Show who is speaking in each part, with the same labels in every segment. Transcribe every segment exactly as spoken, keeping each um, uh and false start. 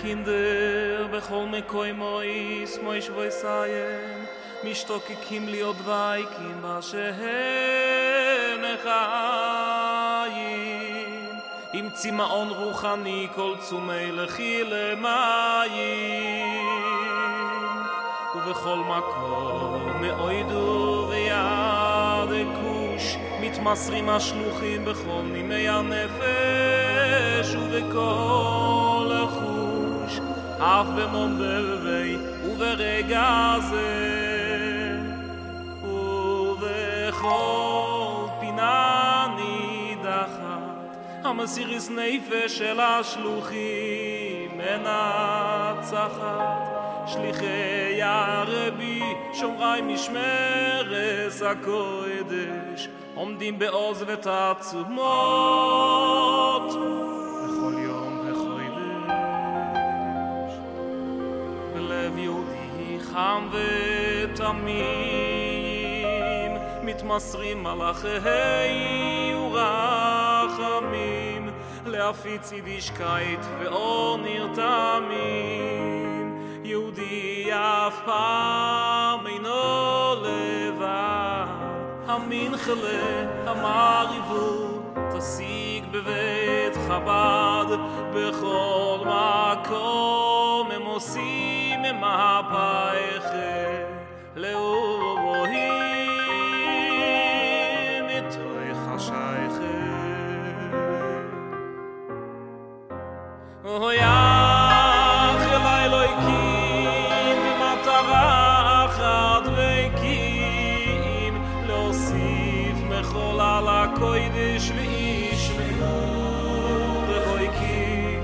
Speaker 1: Kinder, bechol mekoi mois, mois voisayem, mishtokikim liot vaikim bashem echayim, im tzimaon ruchani kol tzumei lechi lemayim, ובכל מקום מאוידו ויד כוש מתמסרים השלוחים בכל נימי הנפש ובכל החוש אף במום בלבי וברגע זה ובכל פינה נידחת המסיריס נפש של השלוחים מנצחת שליחי הרבי שומרי משמרס הקודש עומדים בעוז ותעצומות בכל יום וחודש בלב יהודי חם ותמים מתמסרים מלאכי ורחמים להפיץ יידישקייט ואור נרתמים יהודי אף פעם אינו לבד המנחלה המעריבו תשיג בבית חב"ד בכל מקום הם עושים מהפכה לאלוהים מתוך השייכות הויח אלי אלוהיקים במטרה אחת וקים להוסיף מחול על הקודש וישמעו והויקים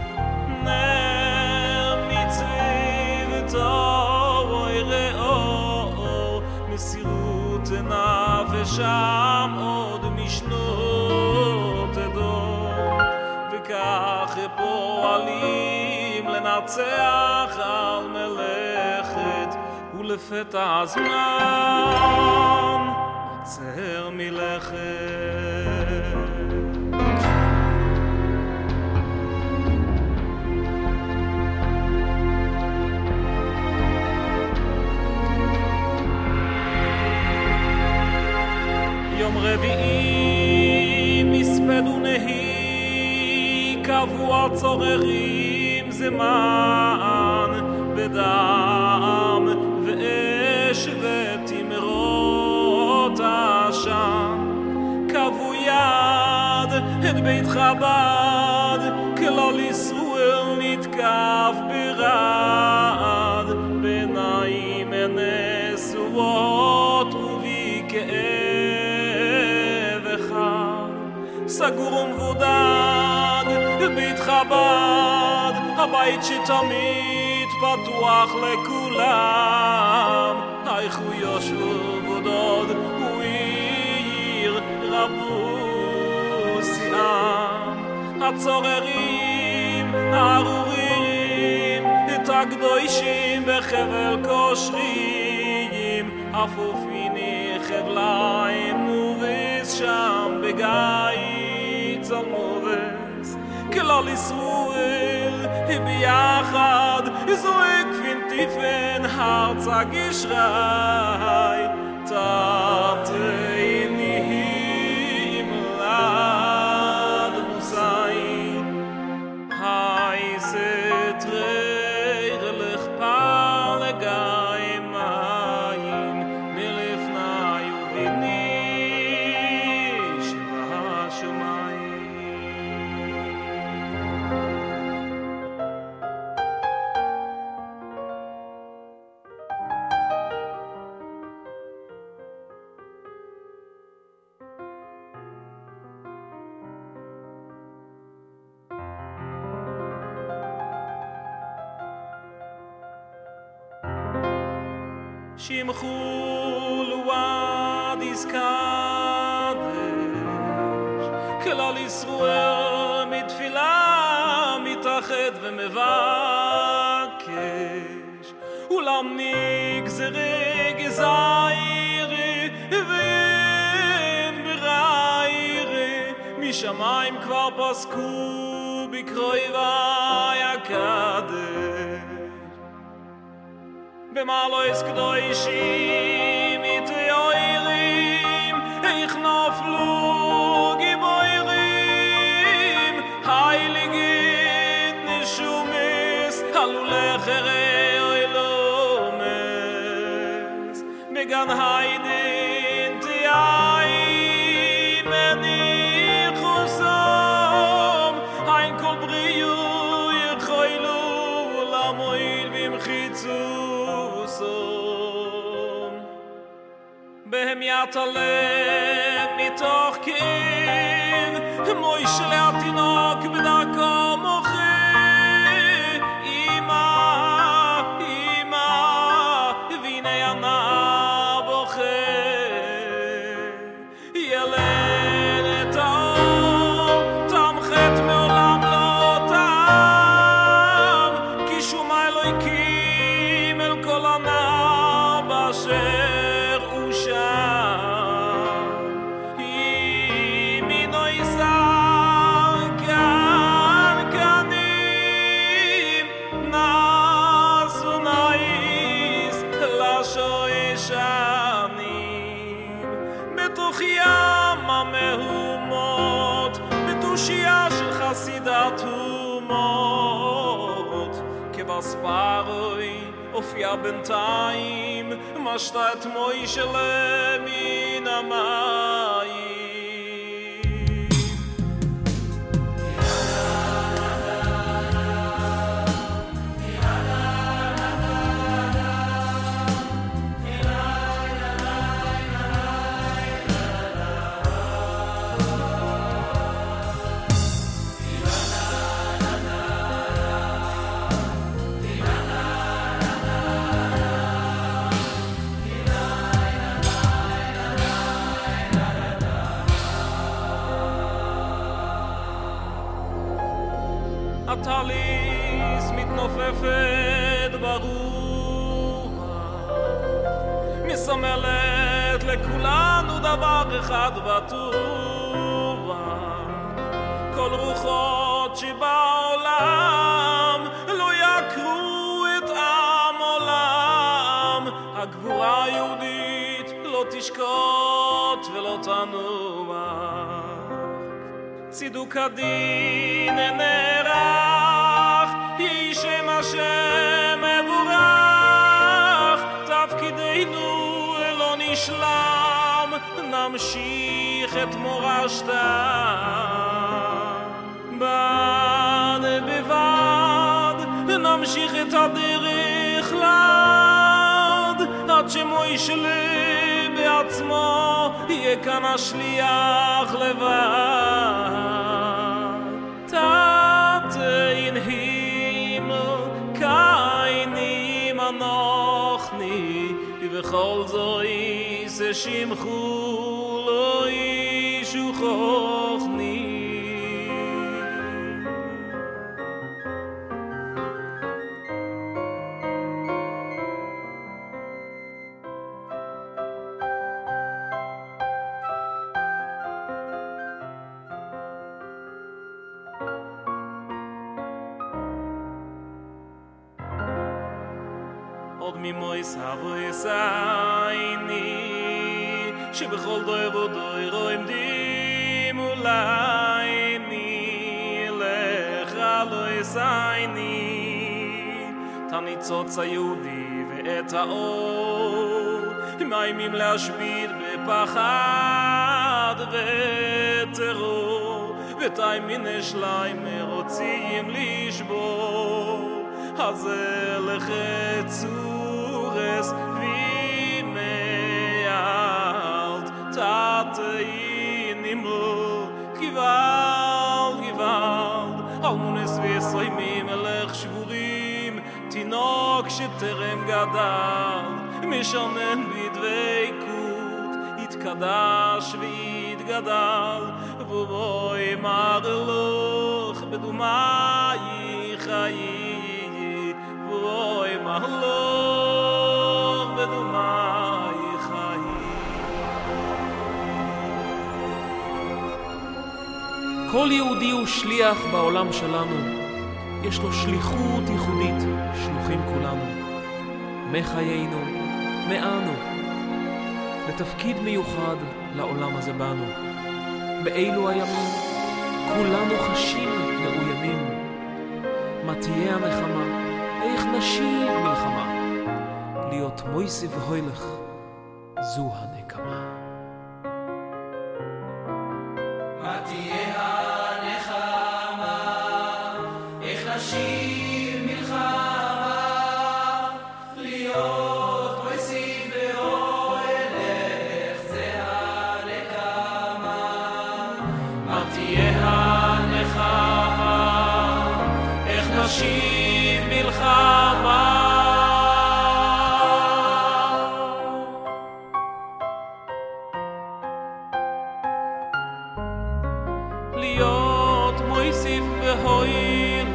Speaker 1: נר מצרי וטוב ראו מסירות נפשם עוד משנות עדות וכך פועלים לנצח על מלאכת ולפתע הזמן עוצר מלאכת יום רביעי מספד ונהי קבוע צוררים זמן בדם ואש ותמרות עשן קבו יד את בית חב"ד כלל ישראל נתקף ברד בעיניים נשואות ובכאב אחד סגור ומבודד בית חב"ד הבית שתמיד פתוח לכולם איך הוא יושב ודוד הוא עיר רבו שיעם הצוררים הארורים את הקדושים בחבל כושרים אפופיני חבליים מובס שם בגיא צלמובס כלל ישראל ביחד זועק פינטיפן הרצה גשרי תתני מלד מוסאי היי סתרי רלך פלגי מים מלפני וביני שבשמיים שמחו לואדיס קדש כלל ישראל מתפילה מתאחד ומבקש אולם נגזרי גזיירי ואין בריירי משמיים כבר פסקו בקרויבה יקדש במעלויס קדושים מתיאורים איך נפלו גיבורים heiligit נשומס עלו לחרי אוילומס בגן היידן תיאי מניחו סום ein kol briu יכוילו למויל במחיצוסום בהם יתעלם מתוך כאב מויש להתינוק בדרכו מוחי אמא, אמא והנה הנער בוכה ילד האור תמחת מעולם לא טעם כי שום האלוהיקים אל כל הנער באשר הוא שם ימינו יסר קנקנים נעשו נעיס לשועשנים בתוך ים המהומות בתושייה של חסידת אומות כבספרוי הופיע בינתיים משתה את מוישה מן המים הטליס מתנופפת ברוח מסמלת לכולנו דבר אחד בטוח כל רוחות שבעולם לא יקרו את עם עולם הגבורה היהודית לא תשקוט ולא תנוח צידוק הדין נערך יהי שם השם מבורך תפקידנו לא נשלם נמשיך את מורשתה בד בבד נמשיך את הדרך לעד עד שמוישה בעצמו יהיה כאן השליח לבד תתן הימל קיינים אנוכני ובכל זו יעשה שמחו לא ישוכחני עוד ממויס הבויס עיני שבכל דוי ודוי רואים דים אולי לך לא יסייני תניצוץ היהודי ואת האור מאיימים להשמיד בפחד וטרור ותאימין שליים רוצים לשבור אז לחצורס וימאלת תתאין נמל גוואלד גוואלד אלמונס ויסוימים מלך שבורים תינוק שטרם גדל משנן בדבקות יתקדש ויתגדל ובואי מרלוך בדומי חיי ובואי מרלוך בדומי חיי כל יהודי הוא שליח בעולם שלנו. יש לו שליחות ייחודית, שלוחים כולנו. מחיינו, מאנו. לתפקיד מיוחד לעולם הזה באנו. באילו הימים כולנו חשים מאוימים. מה תהיה הנחמה? איך נשיב מלחמה? להיות מויסי והוילך, זו הנקמה.
Speaker 2: מה תהיה הנחמה? איך נשיב מלחמה? להיות מויסי והוילך, זה הנקמה. מה תהיה הנחמה? איך נשיב מלחמה? להיות מויסיף והוילך,